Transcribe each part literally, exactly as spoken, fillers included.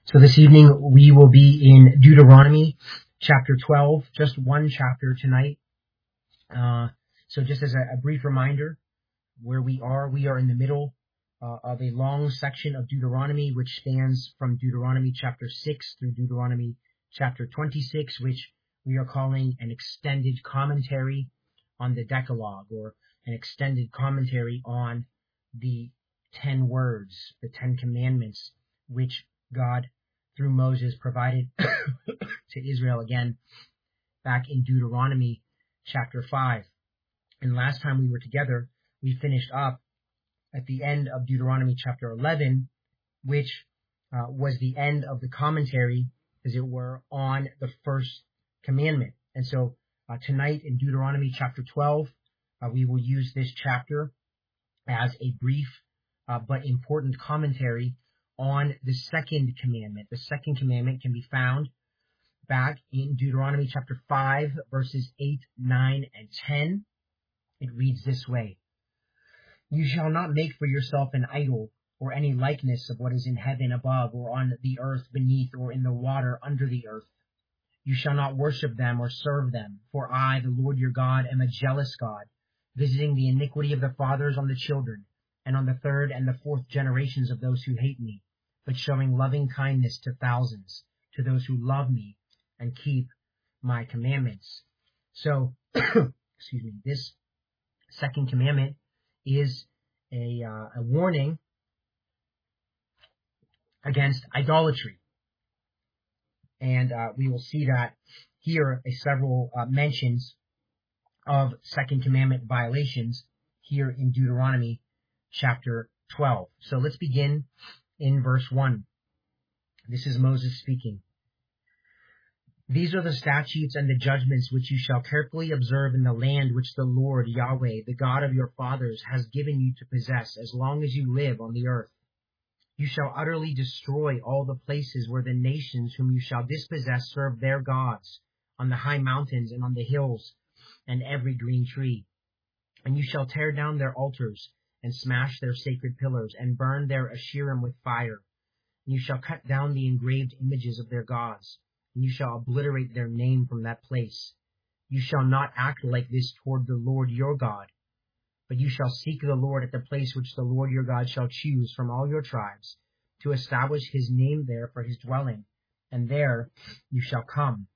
So this evening we will be in Deuteronomy chapter twelve, just one chapter tonight. Uh, so just as a, a brief reminder, where we are, we are in the middle uh, of a long section of Deuteronomy, which spans from Deuteronomy chapter six through Deuteronomy chapter twenty-six, which we are calling an extended commentary on the Decalogue, or an extended commentary on the ten words, the Ten Commandments, which God through Moses provided to Israel again back in Deuteronomy chapter five. And last time we were together, we finished up at the end of Deuteronomy chapter eleven, which uh, was the end of the commentary, as it were, on the first commandment. And so uh, tonight in Deuteronomy chapter twelve, uh, we will use this chapter as a brief uh, but important commentary on the second commandment. The second commandment can be found back in Deuteronomy chapter five, verses eight, nine, and ten. It reads this way: "You shall not make for yourself an idol, or any likeness of what is in heaven above, or on the earth beneath, or in the water under the earth. You shall not worship them or serve them, for I, the Lord your God, am a jealous God, visiting the iniquity of the fathers on the children, and on the third and the fourth generations of those who hate me, but showing loving kindness to thousands, to those who love me and keep my commandments." So, excuse me, this second commandment is a, uh, a warning against idolatry. And uh, we will see that here, a several uh, mentions of second commandment violations here in Deuteronomy chapter twelve. So let's begin in verse one. This is Moses speaking. "These are the statutes and the judgments which you shall carefully observe in the land which the Lord Yahweh, the God of your fathers, has given you to possess as long as you live on the earth. You shall utterly destroy all the places where the nations whom you shall dispossess serve their gods, on the high mountains and on the hills and every green tree. And you shall tear down their altars and smash their sacred pillars and burn their Asherim with fire. And you shall cut down the engraved images of their gods, and you shall obliterate their name from that place. You shall not act like this toward the Lord your God, but you shall seek the Lord at the place which the Lord your God shall choose from all your tribes, to establish his name there for his dwelling. And there you shall come.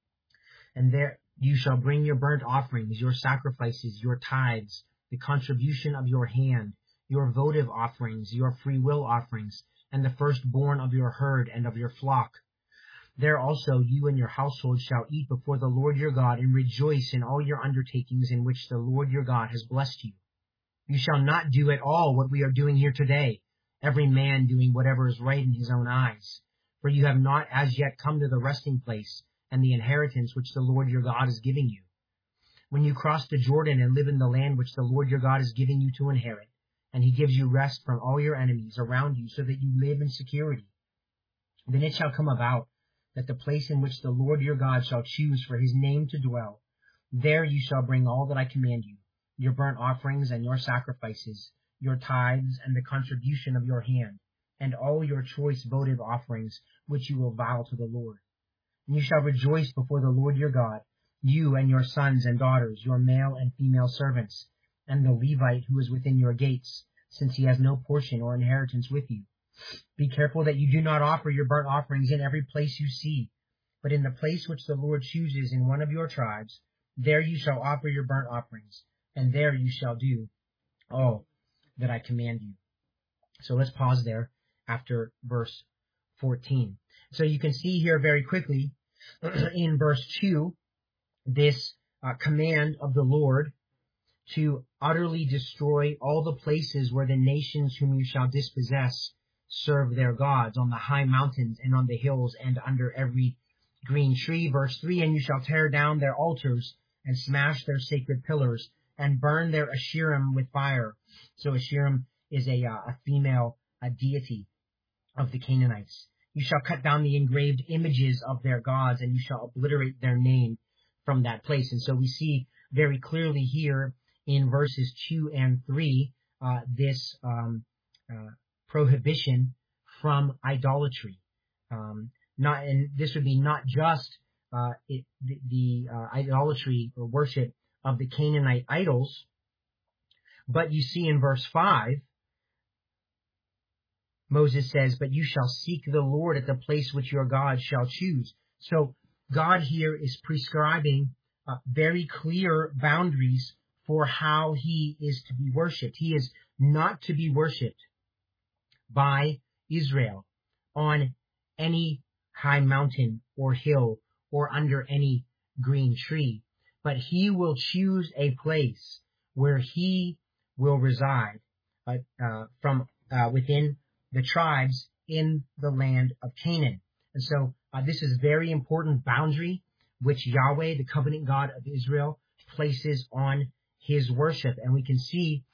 And there you shall bring your burnt offerings, your sacrifices, your tithes, the contribution of your hand, your votive offerings, your freewill offerings, and the firstborn of your herd and of your flock. There also you and your household shall eat before the Lord your God, and rejoice in all your undertakings in which the Lord your God has blessed you. You shall not do at all what we are doing here today, every man doing whatever is right in his own eyes. For you have not as yet come to the resting place and the inheritance which the Lord your God is giving you. When you cross the Jordan and live in the land which the Lord your God is giving you to inherit, and he gives you rest from all your enemies around you, so that you live in security, then it shall come about that the place in which the Lord your God shall choose for his name to dwell, there you shall bring all that I command you, your burnt offerings and your sacrifices, your tithes and the contribution of your hand, and all your choice votive offerings which you will vow to the Lord. And you shall rejoice before the Lord your God, you and your sons and daughters, your male and female servants, and the Levite who is within your gates, since he has no portion or inheritance with you. Be careful that you do not offer your burnt offerings in every place you see, but in the place which the Lord chooses in one of your tribes, there you shall offer your burnt offerings, and there you shall do all that I command you." So let's pause there after verse fourteen. So you can see here very quickly in verse two, this uh, command of the Lord to utterly destroy all the places where the nations whom you shall dispossess serve their gods, on the high mountains and on the hills and under every green tree. Verse three, "And you shall tear down their altars and smash their sacred pillars and burn their Asherim with fire." So Asherim is a, uh, a female a deity of the Canaanites. "You shall cut down the engraved images of their gods, and you shall obliterate their name from that place." And so we see very clearly here in verses two and three uh, this um, uh, prohibition from idolatry. Um, not, and this would be not just uh, it, the, the uh, idolatry or worship of the Canaanite idols, but you see in verse five, Moses says, "But you shall seek the Lord at the place which your God shall choose." So God here is prescribing uh, very clear boundaries for how he is to be worshipped. He is not to be worshipped by Israel on any high mountain or hill or under any green tree, but he will choose a place where he will reside uh, uh, from uh, within the tribes in the land of Canaan. And so uh, this is a very important boundary which Yahweh, the covenant God of Israel, places on his worship. And we can see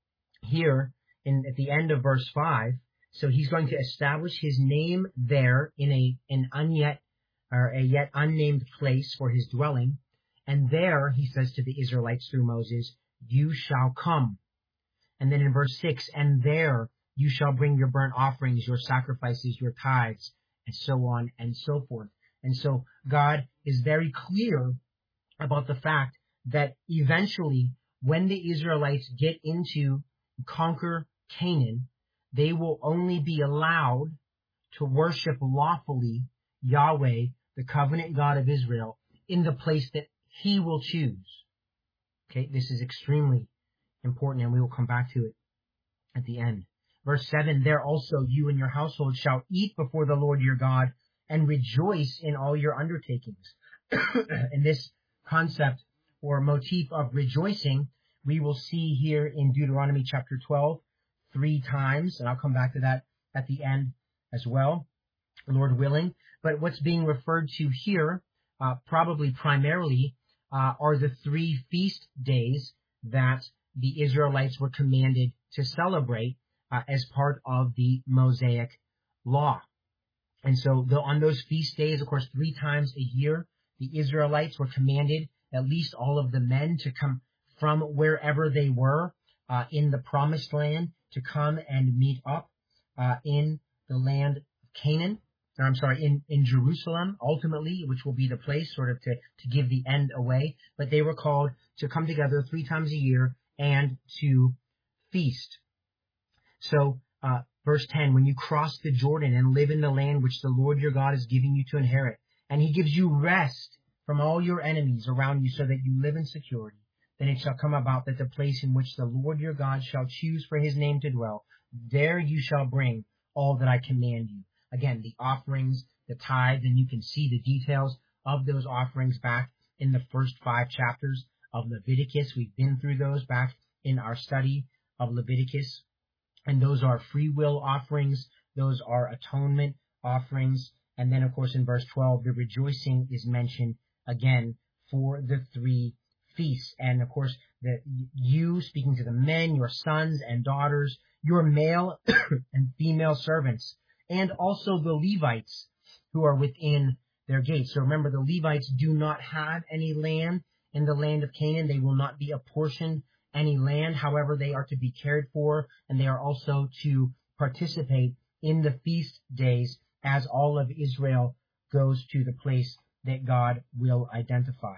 here in at the end of verse five, so he's going to establish his name there in a an unyet or a yet unnamed place for his dwelling. And there he says to the Israelites through Moses, "You shall come." And then in verse six, "And there you shall bring your burnt offerings, your sacrifices, your tithes," and so on and so forth. And so God is very clear about the fact that eventually when the Israelites get into conquer Canaan, they will only be allowed to worship lawfully Yahweh, the covenant God of Israel, in the place that he will choose. Okay, this is extremely important, and we will come back to it at the end. Verse seven, "There also you and your household shall eat before the Lord your God and rejoice in all your undertakings." And this concept or motif of rejoicing, we will see here in Deuteronomy chapter twelve three times, and I'll come back to that at the end as well, Lord willing. But what's being referred to here, uh, probably primarily, uh, are the three feast days that the Israelites were commanded to celebrate uh, as part of the Mosaic law. And so the, on those feast days, of course, three times a year, the Israelites were commanded, at least all of the men, to come from wherever they were uh, in the promised land, to come and meet up uh, in the land of Canaan. Or, I'm sorry, in, in Jerusalem, ultimately, which will be the place sort of to, to give the end away. But they were called to come together three times a year and to feast. So, uh, verse ten, "When you cross the Jordan and live in the land which the Lord your God is giving you to inherit, and he gives you rest from all your enemies around you so that you live in security, then it shall come about that the place in which the Lord your God shall choose for his name to dwell, there you shall bring all that I command you." Again, the offerings, the tithe, and you can see the details of those offerings back in the first five chapters of Leviticus. We've been through those back in our study of Leviticus. And those are free will offerings. Those are atonement offerings. And then, of course, in verse twelve, the rejoicing is mentioned again for the three feasts. And, of course, the, you, speaking to the men, your sons and daughters, your male and female servants, and also the Levites who are within their gates. So remember, the Levites do not have any land in the land of Canaan. They will not be apportioned any land. However, they are to be cared for, and they are also to participate in the feast days as all of Israel goes to the place that God will identify.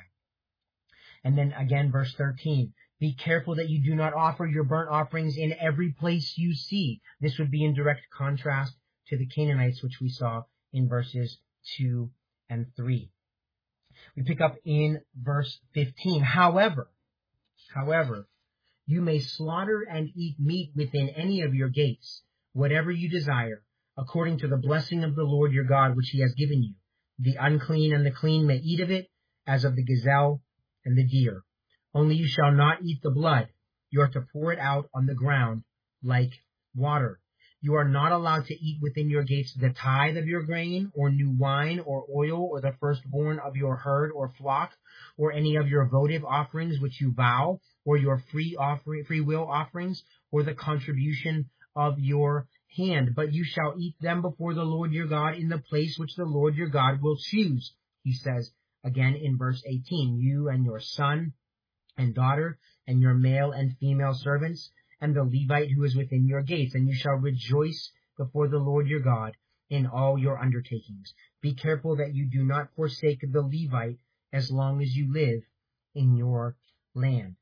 And then again, verse thirteen, "Be careful that you do not offer your burnt offerings in every place you see." This would be in direct contrast to the Canaanites, which we saw in verses two and three. We pick up in verse fifteen. However, however, "You may slaughter and eat meat within any of your gates, whatever you desire, according to the blessing of the Lord your God, which he has given you. The unclean and the clean may eat of it, as of the gazelle and the deer. Only you shall not eat the blood. You are to pour it out on the ground like water. You are not allowed to eat within your gates the tithe of your grain, or new wine, or oil, or the firstborn of your herd or flock, or any of your votive offerings which you vow, or your free offering, free will offerings, or the contribution of your hand. But you shall eat them before the Lord your God in the place which the Lord your God will choose." He says again in verse eighteen, "You and your son and daughter, and your male and female servants, and the Levite who is within your gates, and you shall rejoice before the Lord your God, in all your undertakings. Be careful that you do not forsake the Levite as long as you live in your land.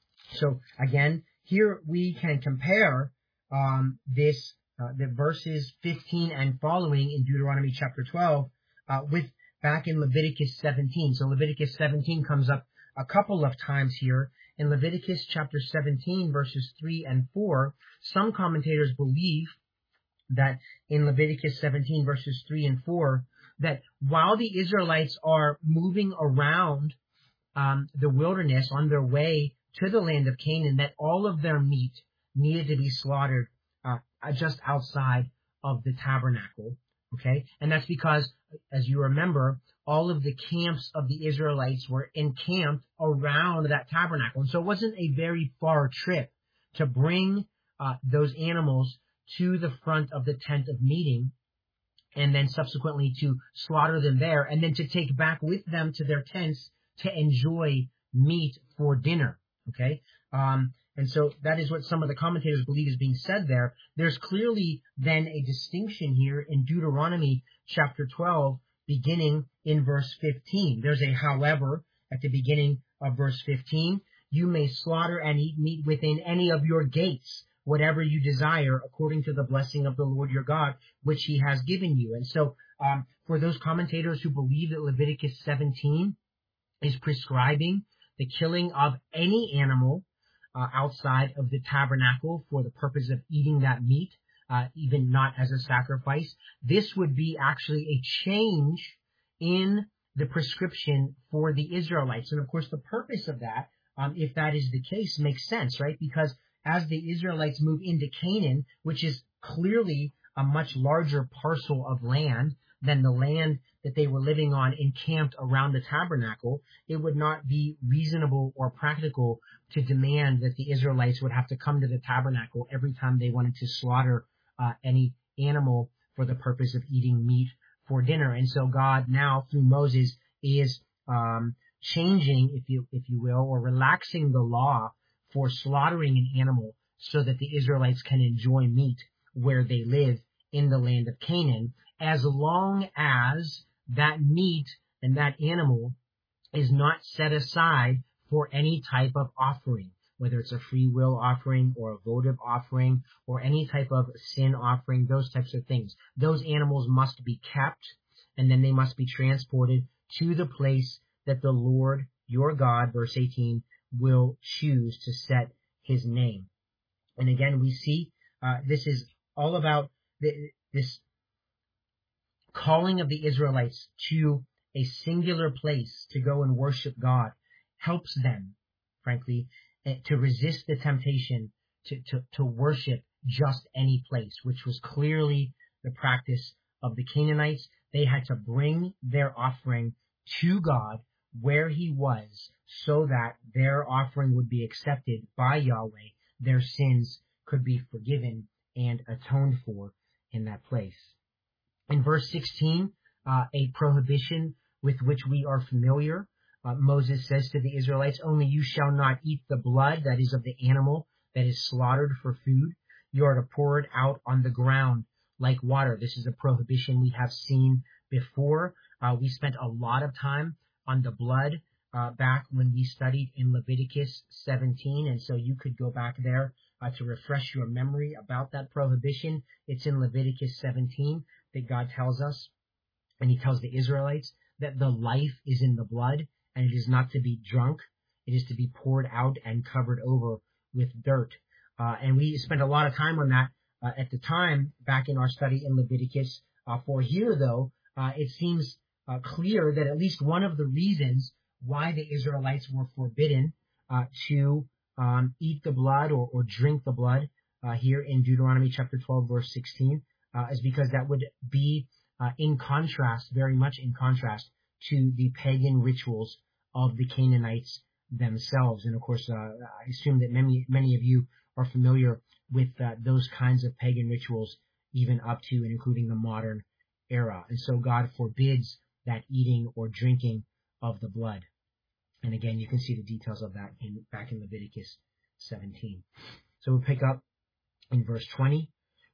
So again, here we can compare um, this, uh, the verses fifteen and following in Deuteronomy chapter twelve uh, with back in Leviticus seventeen. So Leviticus seventeen comes up a couple of times here. In Leviticus chapter seventeen, verses three and four, some commentators believe that in Leviticus seventeen, verses three and four, that while the Israelites are moving around um, the wilderness on their way to the land of Canaan, that all of their meat needed to be slaughtered uh, just outside of the tabernacle. Okay? And that's because, as you remember, all of the camps of the Israelites were encamped around that tabernacle. And so it wasn't a very far trip to bring uh, those animals to the front of the tent of meeting and then subsequently to slaughter them there and then to take back with them to their tents to enjoy meat for dinner. Okay? Um, and so that is what some of the commentators believe is being said there. There's clearly then a distinction here in Deuteronomy chapter twelve, beginning in verse fifteen. There's a however at the beginning of verse fifteen. You may slaughter and eat meat within any of your gates, whatever you desire, according to the blessing of the Lord your God, which he has given you. And so um, for those commentators who believe that Leviticus seventeen is prescribing the killing of any animal uh, outside of the tabernacle for the purpose of eating that meat, uh, even not as a sacrifice, this would be actually a change in the prescription for the Israelites. And of course, the purpose of that, um, if that is the case, makes sense, right? Because as the Israelites move into Canaan, which is clearly a much larger parcel of land than the land that they were living on encamped around the tabernacle, it would not be reasonable or practical to demand that the Israelites would have to come to the tabernacle every time they wanted to slaughter uh, any animal for the purpose of eating meat for dinner. And so God now, through Moses, is um, changing, if you if you will, or relaxing the law for slaughtering an animal so that the Israelites can enjoy meat where they live in the land of Canaan, as long as that meat and that animal is not set aside for any type of offering, whether it's a free will offering or a votive offering or any type of sin offering, those types of things. Those animals must be kept, and then they must be transported to the place that the Lord your God, verse eighteen, will choose to set his name. And again, we see uh, this is all about the, this calling of the Israelites to a singular place to go and worship God helps them, frankly, to resist the temptation to, to, to worship just any place, which was clearly the practice of the Canaanites. They had to bring their offering to God where he was so that their offering would be accepted by Yahweh. Their sins could be forgiven and atoned for in that place. In verse sixteen, uh, a prohibition with which we are familiar. Uh, Moses says to the Israelites, only you shall not eat the blood, that is of the animal that is slaughtered for food. You are to pour it out on the ground like water. This is a prohibition we have seen before. Uh, we spent a lot of time on the blood uh, back when we studied in Leviticus seventeen, and so you could go back there uh, to refresh your memory about that prohibition. It's in Leviticus seventeen that God tells us, and he tells the Israelites that the life is in the blood, and it is not to be drunk. It is to be poured out and covered over with dirt. Uh, and we spent a lot of time on that uh, at the time back in our study in Leviticus. Uh, for here, though, uh, it seems uh, clear that at least one of the reasons why the Israelites were forbidden uh, to um, eat the blood or, or drink the blood uh, here in Deuteronomy chapter twelve, verse sixteen, uh, is because that would be uh, in contrast, very much in contrast, to the pagan rituals of the Canaanites themselves. And of course, uh, I assume that many many of you are familiar with uh, those kinds of pagan rituals, even up to and including the modern era. And so God forbids that eating or drinking of the blood. And again, you can see the details of that in, back in Leviticus seventeen. So we'll pick up in verse twenty.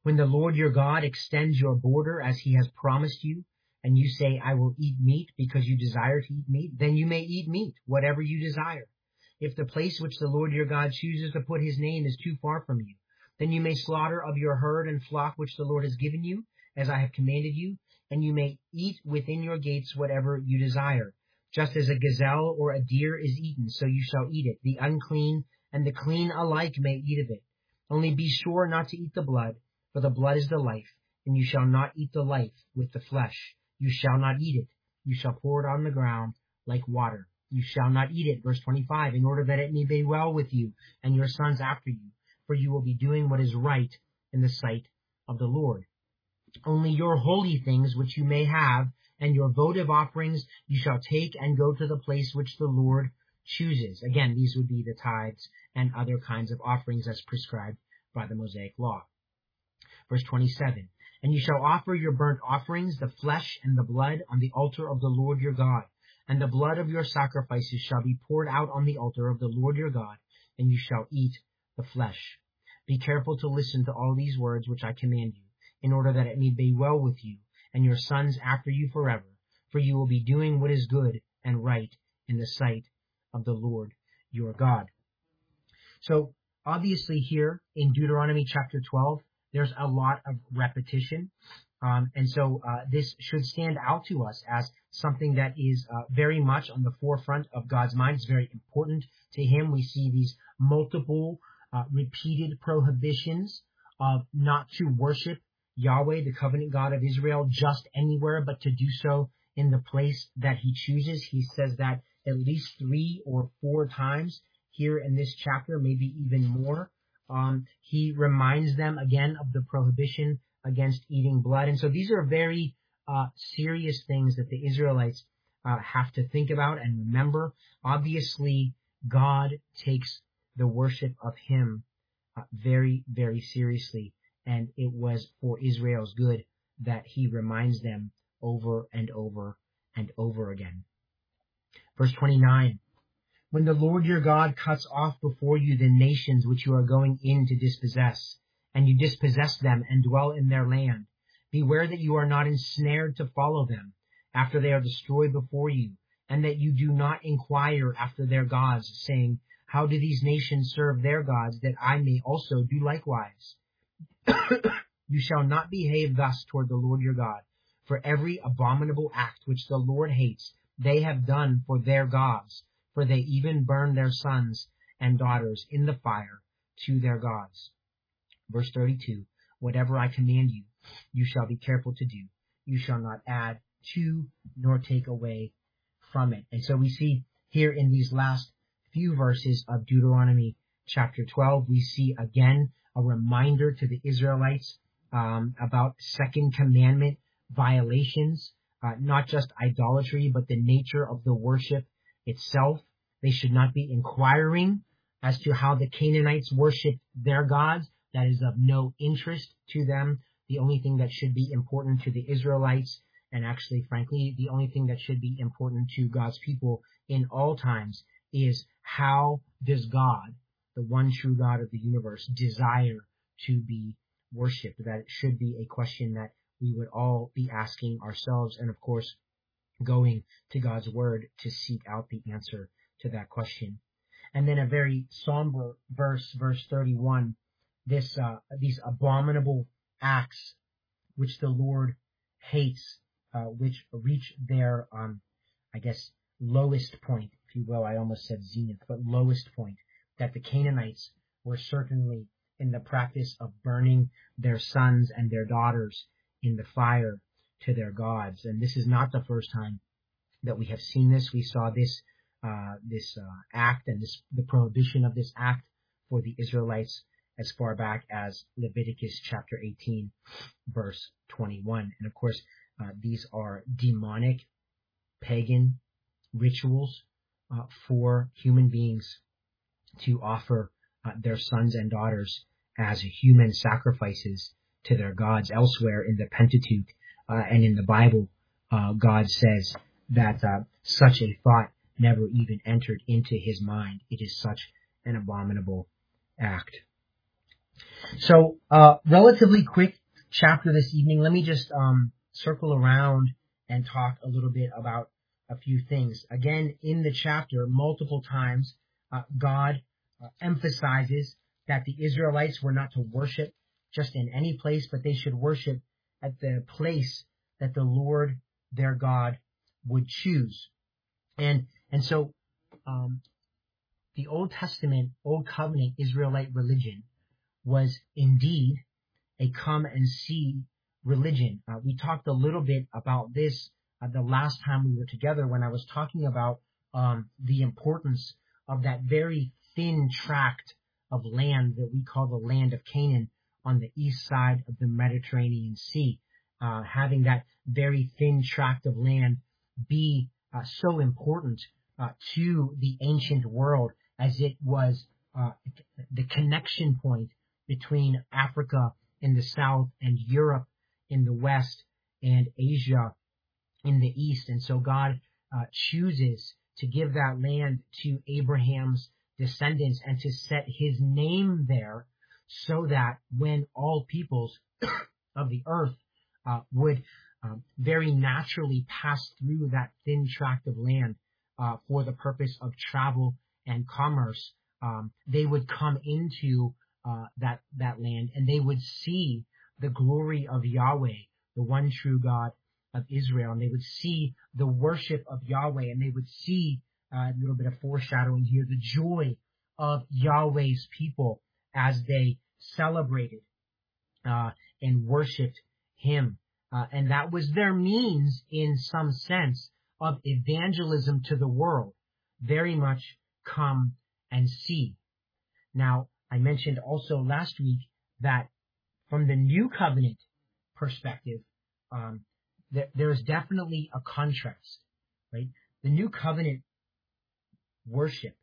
When the Lord your God extends your border as he has promised you, and you say, I will eat meat because you desire to eat meat, then you may eat meat, whatever you desire. If the place which the Lord your God chooses to put his name is too far from you, then you may slaughter of your herd and flock which the Lord has given you, as I have commanded you, and you may eat within your gates whatever you desire. Just as a gazelle or a deer is eaten, so you shall eat it. The unclean and the clean alike may eat of it. Only be sure not to eat the blood, for the blood is the life, and you shall not eat the life with the flesh. You shall not eat it. You shall pour it on the ground like water. You shall not eat it, verse twenty-five, in order that it may be well with you and your sons after you, for you will be doing what is right in the sight of the Lord. Only your holy things which you may have, and your votive offerings you shall take and go to the place which the Lord chooses. Again, these would be the tithes and other kinds of offerings as prescribed by the Mosaic law. Verse twenty-seven, and you shall offer your burnt offerings, the flesh and the blood, on the altar of the Lord your God. And the blood of your sacrifices shall be poured out on the altar of the Lord your God, and you shall eat the flesh. Be careful to listen to all these words which I command you, in order that it may be well with you and your sons after you forever, for you will be doing what is good and right in the sight of the Lord your God. So obviously here in Deuteronomy chapter twelve, there's a lot of repetition. Um, and so uh, this should stand out to us as something that is uh, very much on the forefront of God's mind. It's very important to him. We see these multiple uh, repeated prohibitions of not to worship Yahweh, the covenant God of Israel, just anywhere, but to do so in the place that he chooses. He says that at least three or four times here in this chapter, maybe even more. Um, he reminds them again of the prohibition against eating blood. And so these are very uh, serious things that the Israelites uh, have to think about and remember. Obviously, God takes the worship of him uh, very, very seriously. And it was for Israel's good that he reminds them over and over and over again. Verse twenty-nine, when the Lord your God cuts off before you the nations which you are going in to dispossess, and you dispossess them and dwell in their land, beware that you are not ensnared to follow them after they are destroyed before you, and that you do not inquire after their gods, saying, how do these nations serve their gods, that I may also do likewise? You shall not behave thus toward the Lord your God, for every abominable act which the Lord hates, they have done for their gods, for they even burn their sons and daughters in the fire to their gods. Verse thirty-two, whatever I command you, you shall be careful to do. You shall not add to nor take away from it. And so we see here in these last few verses of Deuteronomy chapter twelve, we see again a reminder to the Israelites um, about second commandment violations, uh, not just idolatry, but the nature of the worship itself. They should not be inquiring as to how the Canaanites worship their gods. That is of no interest to them. The only thing that should be important to the Israelites, and actually, frankly, the only thing that should be important to God's people in all times, is how does God, the one true God of the universe, desire to be worshipped? That it should be a question that we would all be asking ourselves, and of course, going to God's word to seek out the answer to that question. And then a very somber verse, verse thirty-one, this uh, these abominable acts which the Lord hates, uh, which reach their, um, I guess, lowest point, if you will. I almost said zenith, but lowest point, that the Canaanites were certainly in the practice of burning their sons and their daughters in the fire to their gods. And this is not the first time that we have seen this. We saw this uh, this uh, act and this the prohibition of this act for the Israelites as far back as Leviticus chapter eighteen, verse twenty-one. And of course, uh, these are demonic, pagan rituals uh, for human beings to offer uh, their sons and daughters as human sacrifices to their gods. Elsewhere in the Pentateuch uh, and in the Bible, uh, God says that uh, such a thought never even entered into his mind. It is such an abominable act. So, uh, relatively quick chapter this evening. Let me just um, circle around and talk a little bit about a few things. Again, in the chapter, multiple times, uh, God uh, emphasizes that the Israelites were not to worship just in any place, but they should worship at the place that the Lord their God would choose. And and so um, the Old Testament, Old Covenant Israelite religion was indeed a come and see religion. Uh, we talked a little bit about this uh, the last time we were together when I was talking about um, the importance of that very thin tract of land that we call the land of Canaan on the east side of the Mediterranean Sea. Uh, having that very thin tract of land be uh, so important uh, to the ancient world, as it was uh, the connection point between Africa in the south and Europe in the west and Asia in the east. And so God uh, chooses to give that land to Abraham's descendants and to set his name there, so that when all peoples of the earth uh, would um, very naturally pass through that thin tract of land uh, for the purpose of travel and commerce, um, they would come into uh, that that land, and they would see the glory of Yahweh, the one true God of Israel, and they would see the worship of Yahweh, and they would see uh, a little bit of foreshadowing here, the joy of Yahweh's people as they celebrated uh, and worshipped Him. Uh, and that was their means, in some sense, of evangelism to the world. Very much come and see. Now, I mentioned also last week that from the New Covenant perspective, um, there, there's definitely a contrast, right? The New Covenant worship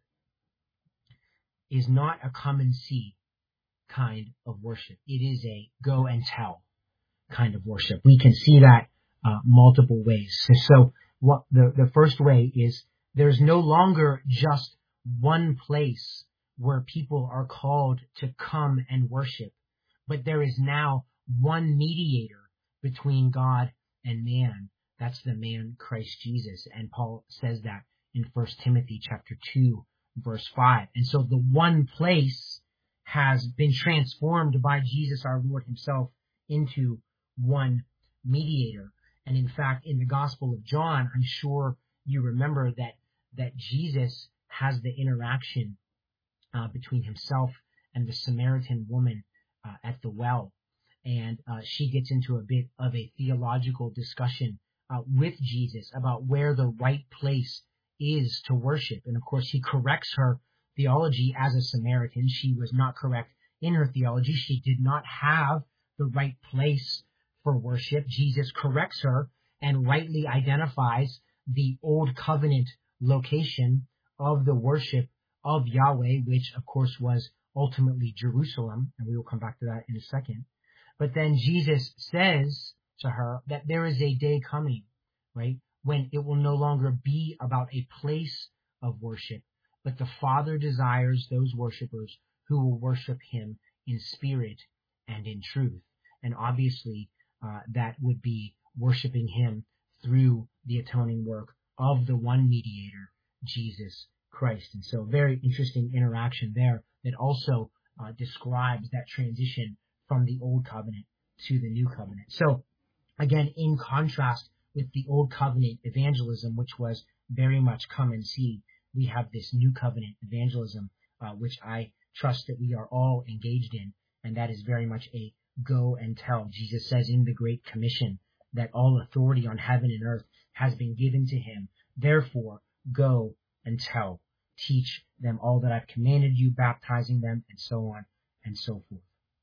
is not a come and see kind of worship. It is a go and tell kind of worship. We can see that uh, multiple ways. So what the, the first way is there's no longer just one place where people are called to come and worship, but there is now one mediator between God and man. That's the man Christ Jesus. And Paul says that in First Timothy chapter two, verse five. And so the one place has been transformed by Jesus our Lord himself into one mediator. And in fact, in the Gospel of John, I'm sure you remember that that Jesus has the interaction uh, between himself and the Samaritan woman uh, at the well. And uh, she gets into a bit of a theological discussion uh, with Jesus about where the right place is to worship. And of course, he corrects her theology as a Samaritan. She was not correct in her theology. She did not have the right place for worship. Jesus corrects her and rightly identifies the old covenant location of the worship of Yahweh, which of course was ultimately Jerusalem. And we will come back to that in a second. But then Jesus says to her that there is a day coming, right, when it will no longer be about a place of worship, but the Father desires those worshipers who will worship him in spirit and in truth. And obviously, uh, that would be worshiping him through the atoning work of the one mediator, Jesus Christ. And so very interesting interaction there that also uh, describes that transition from the old covenant to the new covenant. So again, in contrast with the old covenant evangelism, which was very much come and see, we have this new covenant evangelism, uh, which I trust that we are all engaged in. And that is very much a go and tell. Jesus says in the Great Commission that all authority on heaven and earth has been given to him. Therefore, go and tell. Teach them all that I've commanded you, baptizing them, and so on and so forth.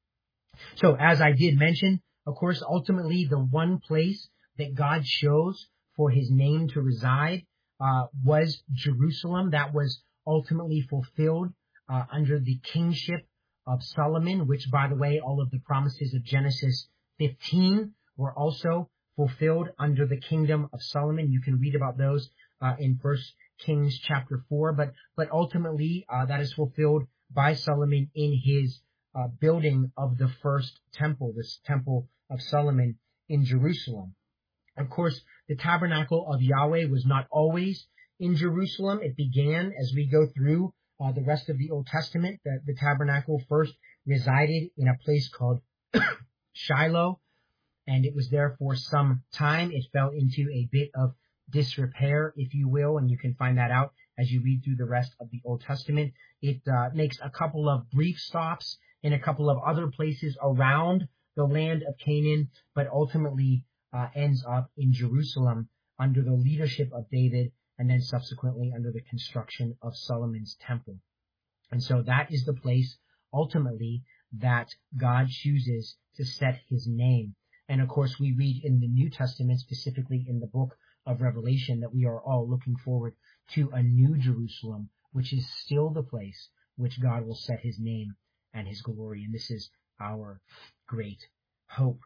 So as I did mention, of course, ultimately the one place that God chose for his name to reside uh, was Jerusalem. That was ultimately fulfilled uh, under the kingship of Solomon, which, by the way, all of the promises of Genesis fifteen were also fulfilled under the kingdom of Solomon. You can read about those uh, in First Kings chapter four, but but ultimately uh, that is fulfilled by Solomon in his uh, building of the first temple, this temple of Solomon in Jerusalem. Of course, the tabernacle of Yahweh was not always in Jerusalem. It began as we go through uh, the rest of the Old Testament. The, the tabernacle first resided in a place called Shiloh, and it was there for some time. It fell into a bit of disrepair, if you will, and you can find that out as you read through the rest of the Old Testament. It uh, makes a couple of brief stops in a couple of other places around the land of Canaan, but ultimately uh, ends up in Jerusalem under the leadership of David, and then subsequently under the construction of Solomon's temple. And so that is the place ultimately that God chooses to set his name. And of course, we read in the New Testament, specifically in the book of Revelation, that we are all looking forward to a new Jerusalem, which is still the place which God will set his name and his glory. And this is our great hope.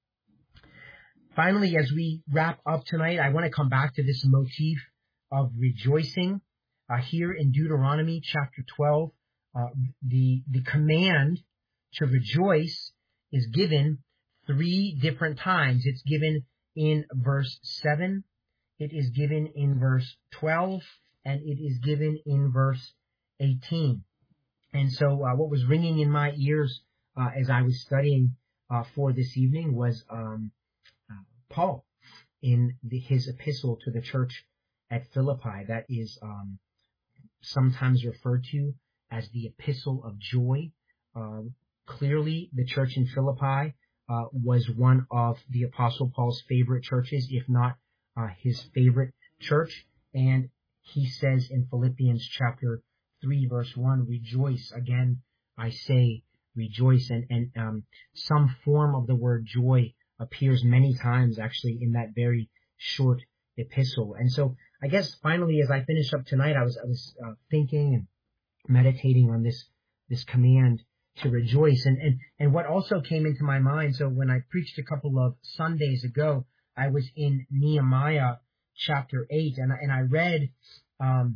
Finally, as we wrap up tonight, I want to come back to this motif of rejoicing. Uh, here in Deuteronomy chapter twelve, uh, the, the command to rejoice is given three different times. It's given in verse seven, it is given in verse twelve, and it is given in verse eighteen. And so uh, what was ringing in my ears uh, as I was studying uh, for this evening was um, uh, Paul in the, his epistle to the church at Philippi. That is um, sometimes referred to as the epistle of joy. Uh, clearly, the church in Philippi uh, was one of the Apostle Paul's favorite churches, if not uh, his favorite church. And he says in Philippians chapter three, verse one, rejoice. Again, I say rejoice. And, and um, some form of the word joy appears many times actually in that very short epistle. And so I guess finally, as I finish up tonight, I was I was uh, thinking and meditating on this this command to rejoice, and, and and what also came into my mind. So when I preached a couple of Sundays ago, I was in Nehemiah chapter eight, and and I read um,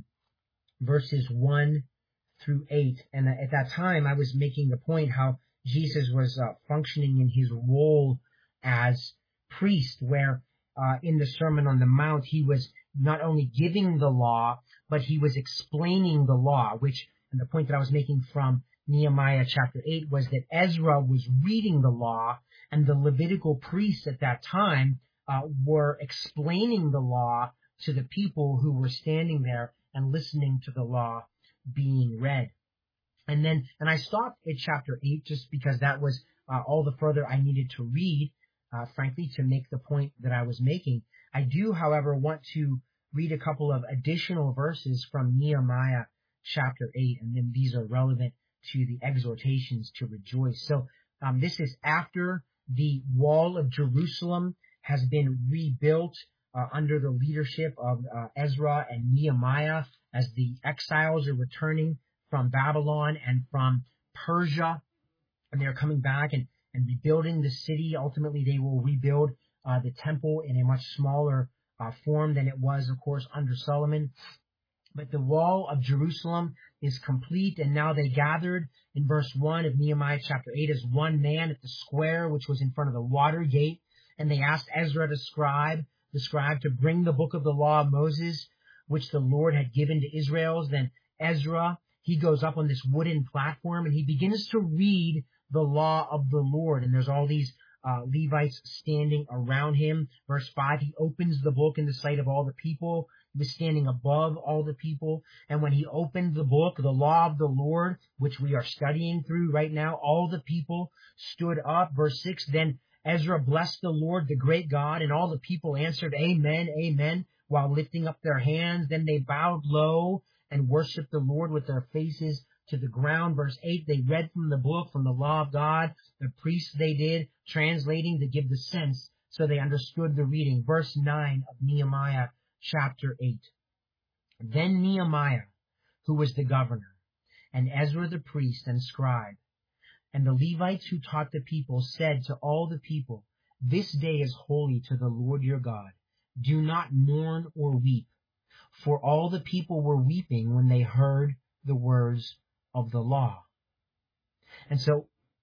verses one through eight, and at that time I was making the point how Jesus was uh, functioning in his role as priest, where uh, in the Sermon on the Mount he was not only giving the law, but he was explaining the law, which, and the point that I was making from Nehemiah chapter eight was that Ezra was reading the law, and the Levitical priests at that time uh, were explaining the law to the people who were standing there and listening to the law being read. And then, and I stopped at chapter eight just because that was uh, all the further I needed to read, uh, frankly, to make the point that I was making. I do, however, want to read a couple of additional verses from Nehemiah chapter eight, and then these are relevant to the exhortations to rejoice. So um, this is after the wall of Jerusalem has been rebuilt uh, under the leadership of uh, Ezra and Nehemiah, as the exiles are returning from Babylon and from Persia, and they're coming back and, and rebuilding the city. Ultimately, they will rebuild uh, the temple in a much smaller uh, form than it was, of course, under Solomon. But the wall of Jerusalem is complete, and now they gathered in verse one of Nehemiah chapter eight as one man at the square, which was in front of the water gate, and they asked Ezra the scribe, the scribe to bring the book of the law of Moses, which the Lord had given to Israel. Then Ezra, he goes up on this wooden platform, and he begins to read the law of the Lord, and there's all these uh, Levites standing around him. Verse five, he opens the book in the sight of all the people. He was standing above all the people, and when he opened the book, the law of the Lord, which we are studying through right now, all the people stood up. Verse six, then Ezra blessed the Lord, the great God, and all the people answered, Amen, Amen, while lifting up their hands. Then they bowed low and worshiped the Lord with their faces to the ground. Verse eight, they read from the book, from the law of God. The priests they did, translating to give the sense so they understood the reading. Verse nine of Nehemiah chapter eight. Then Nehemiah, who was the governor, and Ezra the priest and scribe, and the Levites who taught the people, said to all the people, This day is holy to the Lord your God. Do not mourn or weep. For all the people were weeping when they heard the words of the law. And so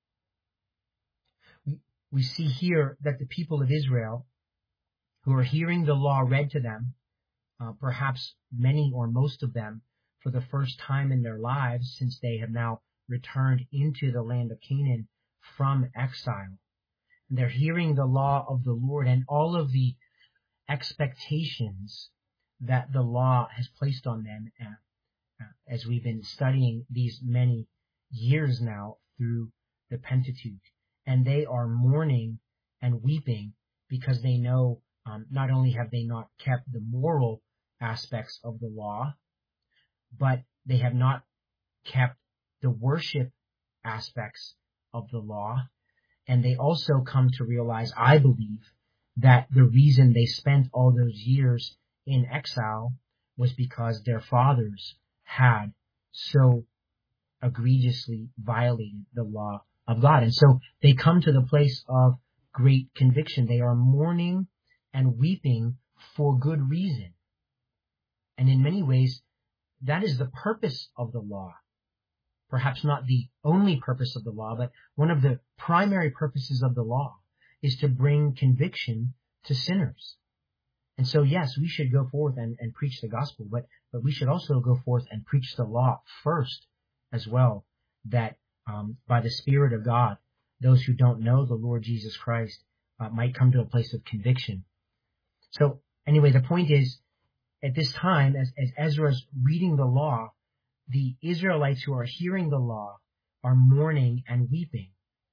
we see here that the people of Israel, who are hearing the law read to them, uh, perhaps many or most of them, for the first time in their lives since they have now returned into the land of Canaan from exile. And they're hearing the law of the Lord and all of the expectations that the law has placed on them, uh, uh, as we've been studying these many years now through the Pentateuch. And they are mourning and weeping because they know um, not only have they not kept the moral aspects of the law, but they have not kept the worship aspects of the law. And they also come to realize, I believe, that the reason they spent all those years in exile was because their fathers had so egregiously violated the law of God. And so they come to the place of great conviction. They are mourning and weeping for good reason. And in many ways, that is the purpose of the law. Perhaps not the only purpose of the law, but one of the primary purposes of the law is to bring conviction to sinners. And so, yes, we should go forth and, and preach the gospel, but, but we should also go forth and preach the law first as well, that um, by the Spirit of God, those who don't know the Lord Jesus Christ uh, might come to a place of conviction. So anyway, the point is, at this time, as, as Ezra's reading the law, the Israelites who are hearing the law are mourning and weeping.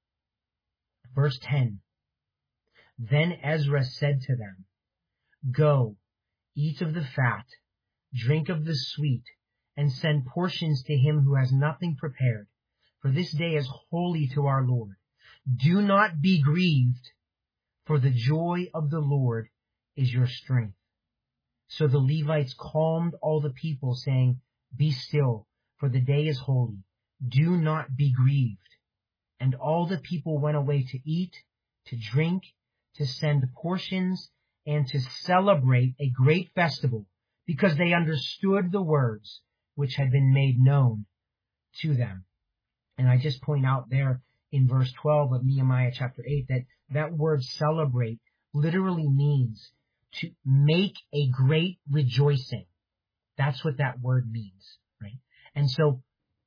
Verse ten, Then Ezra said to them, Go, eat of the fat, drink of the sweet, and send portions to him who has nothing prepared, for this day is holy to our Lord. Do not be grieved, for the joy of the Lord is your strength. So the Levites calmed all the people, saying, Be still, for the day is holy. Do not be grieved. And all the people went away to eat, to drink, to send portions, and to celebrate a great festival, because they understood the words which had been made known to them. And I just point out there in verse twelve of Nehemiah chapter eight that that word celebrate literally means to make a great rejoicing. That's what that word means, right? And so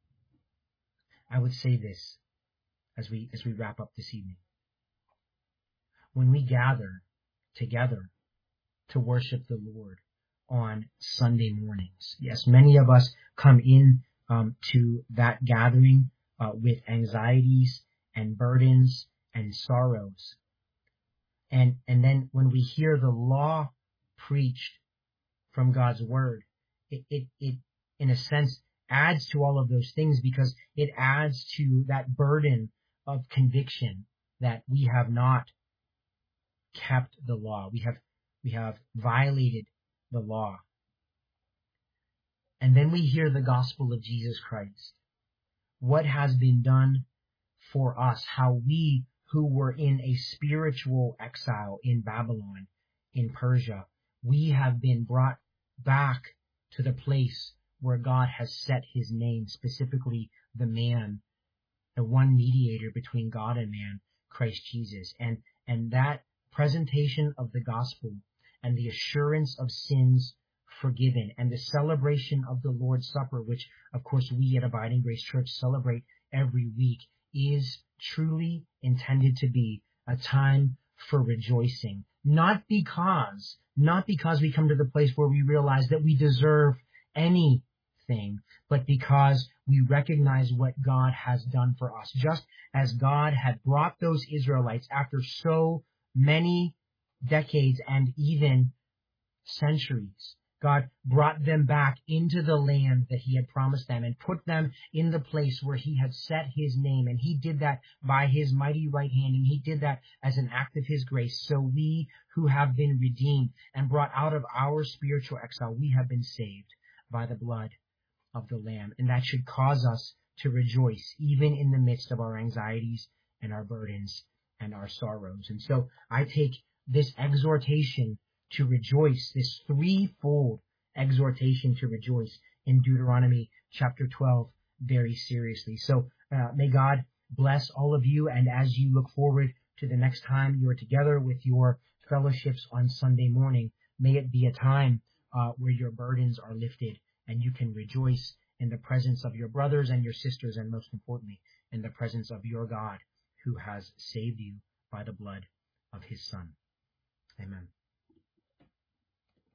I would say this as we as we wrap up this evening. When we gather together to worship the Lord on Sunday mornings, yes, many of us come in um, to that gathering uh, with anxieties and burdens and sorrows. And and then when we hear the law preached from God's word, it, it, it in a sense adds to all of those things, because it adds to that burden of conviction that we have not kept the law. We have we have violated the law. And then we hear the gospel of Jesus Christ. What has been done for us, how we who were in a spiritual exile in Babylon, in Persia, we have been brought back to the place where God has set his name, specifically the man, the one mediator between God and man, Christ Jesus. And, and that presentation of the gospel and the assurance of sins forgiven and the celebration of the Lord's Supper, which of course we at Abiding Grace Church celebrate every week, is truly intended to be a time for rejoicing. Not because, not because we come to the place where we realize that we deserve anything, but because we recognize what God has done for us. Just as God had brought those Israelites after so many decades and even centuries, God brought them back into the land that he had promised them and put them in the place where he had set his name. And he did that by his mighty right hand, and he did that as an act of his grace. So we who have been redeemed and brought out of our spiritual exile, we have been saved by the blood of the Lamb. And that should cause us to rejoice even in the midst of our anxieties and our burdens and our sorrows. And so I take this exhortation to rejoice, this threefold exhortation to rejoice in Deuteronomy chapter twelve very seriously. So uh, may God bless all of you, and as you look forward to the next time you are together with your fellowships on Sunday morning. May it be a time uh, where your burdens are lifted and you can rejoice in the presence of your brothers and your sisters, and most importantly, in the presence of your God who has saved you by the blood of his Son. Amen.